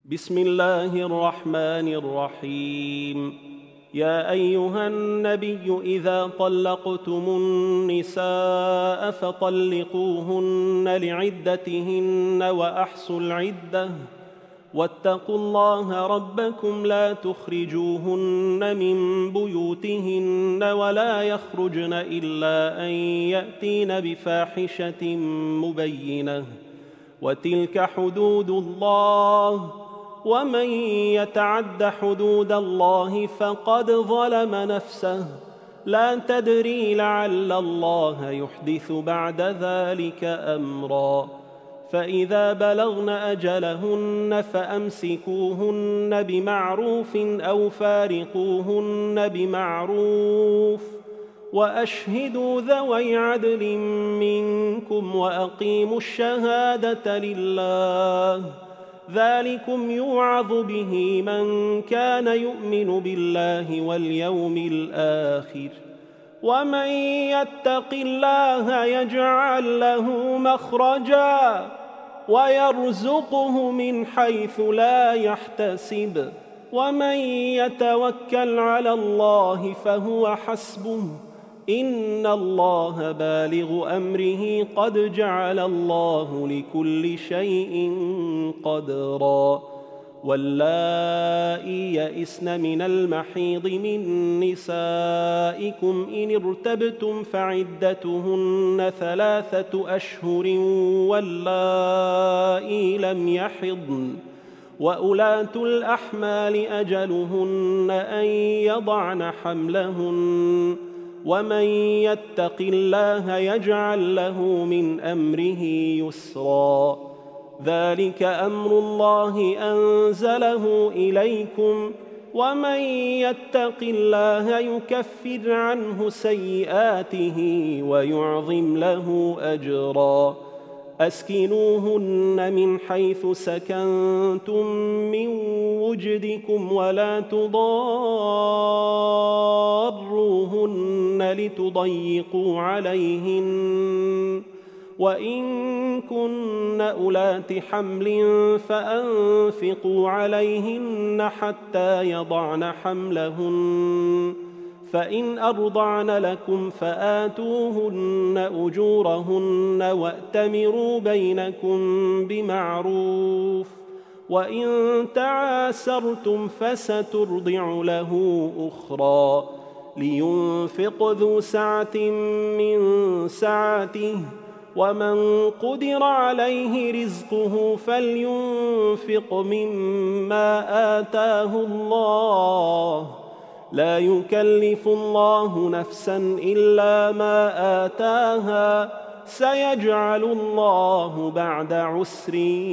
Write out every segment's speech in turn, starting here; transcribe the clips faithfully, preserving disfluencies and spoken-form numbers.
بسم الله الرحمن الرحيم. يا أيها النبي إذا طلقتم النساء فطلقوهن لعدتهن وأحصوا العدة واتقوا الله ربكم لا تخرجوهن من بيوتهن ولا يخرجن إلا أن يأتين بفاحشة مبينة وتلك حدود الله ومن يتعد حدود الله فقد ظلم نفسه لا تدري لعل الله يحدث بعد ذلك أمرا. فإذا بلغن أجلهن فأمسكوهن بمعروف أو فارقوهن بمعروف وأشهدوا ذوي عدل منكم وأقيموا الشهادة لله ذلكم يوعظ به من كان يؤمن بالله واليوم الآخر ومن يتق الله يجعل له مخرجا ويرزقه من حيث لا يحتسب ومن يتوكل على الله فهو حسبه إن الله بالغ أمره قد جعل الله لكل شيء قدرا. واللائي يئسن من المحيض من نسائكم إن ارتبتم فعدتهن ثلاثة أشهر واللائي لم يحضن وأولاة الأحمال أجلهن أن يضعن حملهن ومن يتق الله يجعل له من أمره يسرا. ذلك أمر الله أنزله إليكم ومن يتق الله يكفر عنه سيئاته ويعظم له أجرا. أسكنوهن من حيث سكنتم من وجدكم ولا تضاروهن لتضيقوا عليهن وإن كن أولات حمل فأنفقوا عليهن حتى يضعن حملهن فإن أرضعن لكم فآتوهن أجورهن وأتمروا بينكم بمعروف وإن تعاسرتم فسترضع له أخرى لينفق ذو سعة من سعته ومن قدر عليه رزقه فلينفق مما آتاه الله لا يكلف الله نفسا إلا ما آتاها سيجعل الله بعد عسر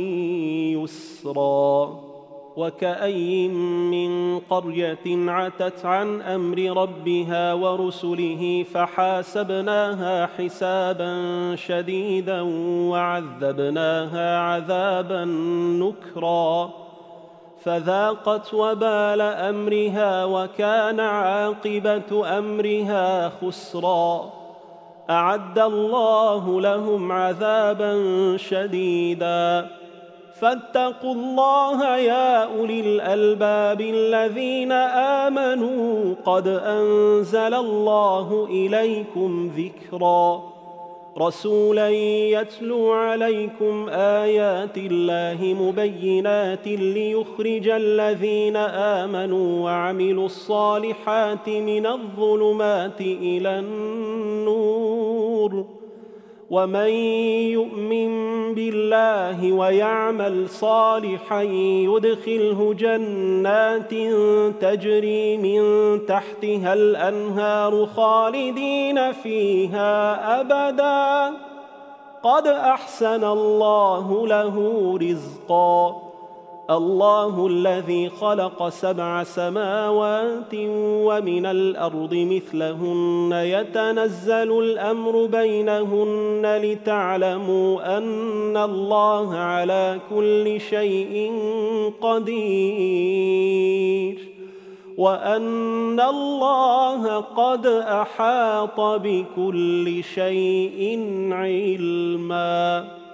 يسرا. وكأي من قرية عتت عن أمر ربها ورسله فحاسبناها حسابا شديدا وعذبناها عذابا نكرا فذاقت وبال أمرها وكان عاقبة أمرها خسرا. أعد الله لهم عذابا شديدا فاتقوا الله يا أولي الألباب الذين آمنوا قد أنزل الله إليكم ذكرا رسولا يتلو عليكم آيات الله مبينات ليخرج الذين آمنوا وعملوا الصالحات من الظلمات إلى النور ومن يؤمن بالله ويعمل صالحا يدخله جنات تجري من تحتها الأنهار خالدين فيها أبدا قد أحسن الله له رزقا. الله الذي خلق سبع سماوات ومن الأرض مثلهن يتنزل الأمر بينهن لتعلموا أن الله على كل شيء قدير وأن الله قد أحاط بكل شيء علما.